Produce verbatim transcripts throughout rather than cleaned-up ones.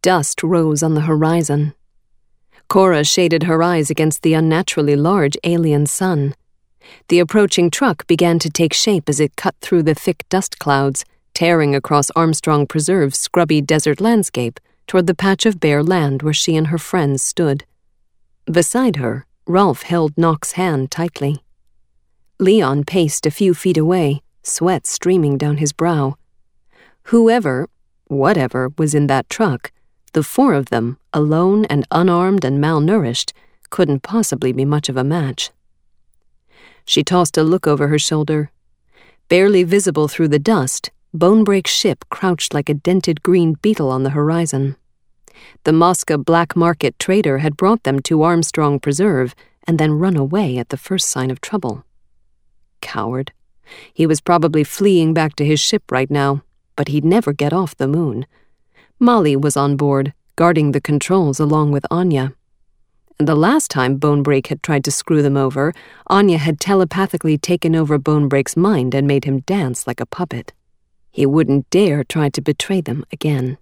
Dust rose on the horizon. Cora shaded her eyes against the unnaturally large alien sun. The approaching truck began to take shape as it cut through the thick dust clouds, tearing across Armstrong Preserve's scrubby desert landscape toward the patch of bare land where she and her friends stood. Beside her, Rolf held Nock's hand tightly. Leon paced a few feet away, sweat streaming down his brow. Whoever, whatever, was in that truck, the four of them, alone and unarmed and malnourished, couldn't possibly be much of a match. She tossed a look over her shoulder. Barely visible through the dust, Bonebreak's ship crouched like a dented green beetle on the horizon. The Mosca black market trader had brought them to Armstrong Preserve and then run away at the first sign of trouble. Coward. He was probably fleeing back to his ship right now, but he'd never get off the moon. Molly was on board, guarding the controls along with Anya. And the last time Bonebreak had tried to screw them over, Anya had telepathically taken over Bonebreak's mind and made him dance like a puppet. He wouldn't dare try to betray them again.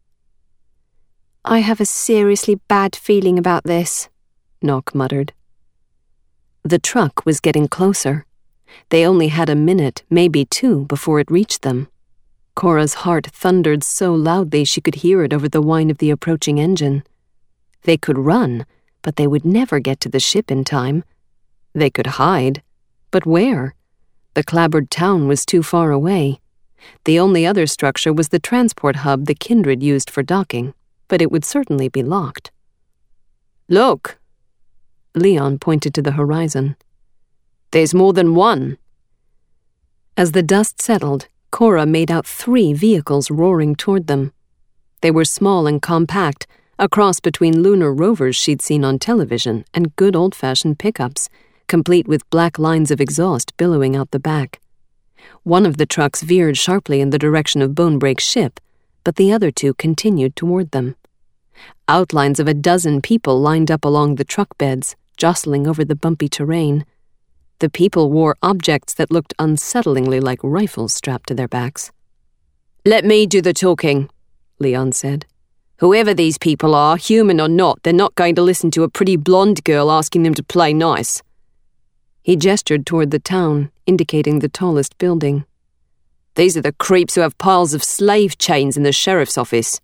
I have a seriously bad feeling about this, Nock muttered. The truck was getting closer. They only had a minute, maybe two, before it reached them. Cora's heart thundered so loudly she could hear it over the whine of the approaching engine. They could run, but they would never get to the ship in time. They could hide, but where? The clabbered town was too far away. The only other structure was the transport hub the Kindred used for docking, but it would certainly be locked. Look! Leon pointed to the horizon. There's more than one. As the dust settled, Cora made out three vehicles roaring toward them. They were small and compact, a cross between lunar rovers she'd seen on television and good old-fashioned pickups, complete with black lines of exhaust billowing out the back. One of the trucks veered sharply in the direction of Bonebreak's ship, but the other two continued toward them. Outlines of a dozen people lined up along the truck beds, jostling over the bumpy terrain. The people wore objects that looked unsettlingly like rifles strapped to their backs. Let me do the talking, Leon said. Whoever these people are, human or not, they're not going to listen to a pretty blonde girl asking them to play nice. He gestured toward the town, indicating the tallest building. These are the creeps who have piles of slave chains in the sheriff's office.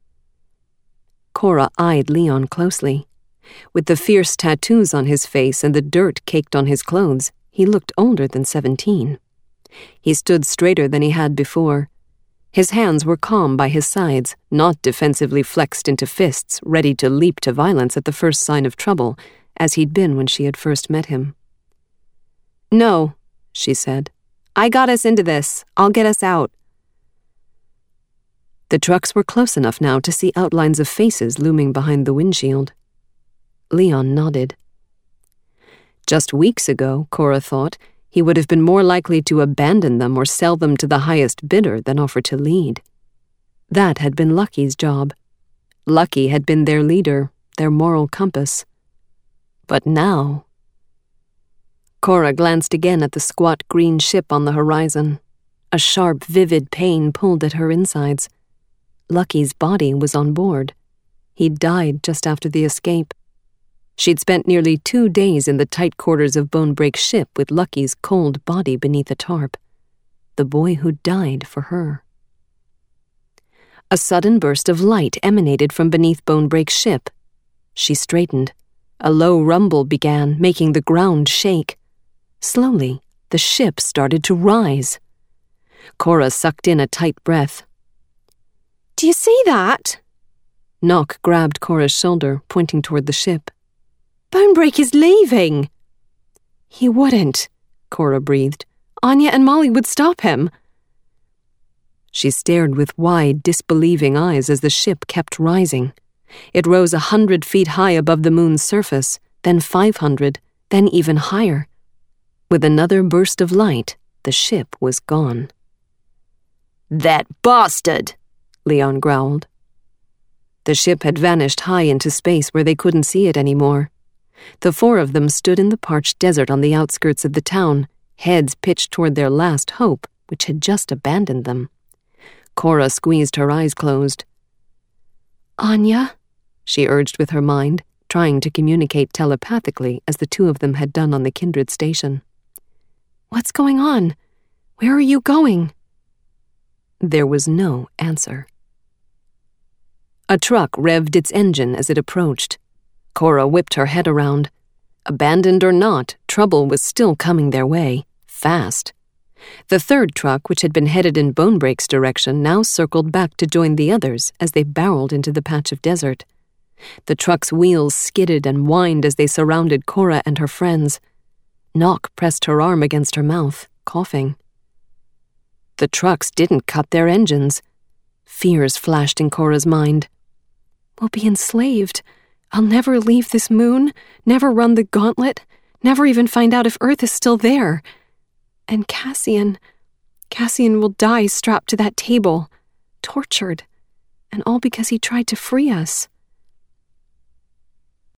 Cora eyed Leon closely. With the fierce tattoos on his face and the dirt caked on his clothes, he looked older than seventeen. He stood straighter than he had before. His hands were calm by his sides, not defensively flexed into fists, ready to leap to violence at the first sign of trouble, as he'd been when she had first met him. No, she said. I got us into this. I'll get us out. The trucks were close enough now to see outlines of faces looming behind the windshield. Leon nodded. Just weeks ago, Cora thought, he would have been more likely to abandon them or sell them to the highest bidder than offer to lead. That had been Lucky's job. Lucky had been their leader, their moral compass. But now... Cora glanced again at the squat green ship on the horizon. A sharp, vivid pain pulled at her insides. Lucky's body was on board. He'd died just after the escape. She'd spent nearly two days in the tight quarters of Bonebreak's ship with Lucky's cold body beneath a tarp. The boy who died for her. A sudden burst of light emanated from beneath Bonebreak's ship. She straightened. A low rumble began, making the ground shake. Slowly, the ship started to rise. Cora sucked in a tight breath. Do you see that? Nock grabbed Cora's shoulder, pointing toward the ship. Bonebreak is leaving. He wouldn't, Cora breathed. Anya and Molly would stop him. She stared with wide, disbelieving eyes as the ship kept rising. It rose a hundred feet high above the moon's surface, then five hundred, then even higher. With another burst of light, the ship was gone. That bastard! Leon growled. The ship had vanished high into space where they couldn't see it anymore. The four of them stood in the parched desert on the outskirts of the town, heads pitched toward their last hope, which had just abandoned them. Cora squeezed her eyes closed. Anya? She urged with her mind, trying to communicate telepathically as the two of them had done on the Kindred station. What's going on? Where are you going? There was no answer. A truck revved its engine as it approached. Cora whipped her head around. Abandoned or not, trouble was still coming their way, fast. The third truck, which had been headed in Bonebreak's direction, now circled back to join the others as they barreled into the patch of desert. The truck's wheels skidded and whined as they surrounded Cora and her friends. Nock pressed her arm against her mouth, coughing. The trucks didn't cut their engines. Fears flashed in Cora's mind. We'll be enslaved. I'll never leave this moon, never run the gauntlet, never even find out if Earth is still there. And Cassian, Cassian will die strapped to that table, tortured, and all because he tried to free us.